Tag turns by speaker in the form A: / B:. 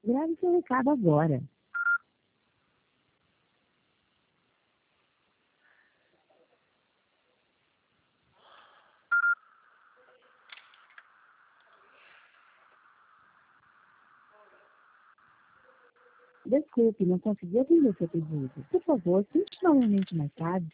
A: Grave seu recado agora. Desculpe, não consegui atender seu pedido. Por favor, tente novamente mais tarde.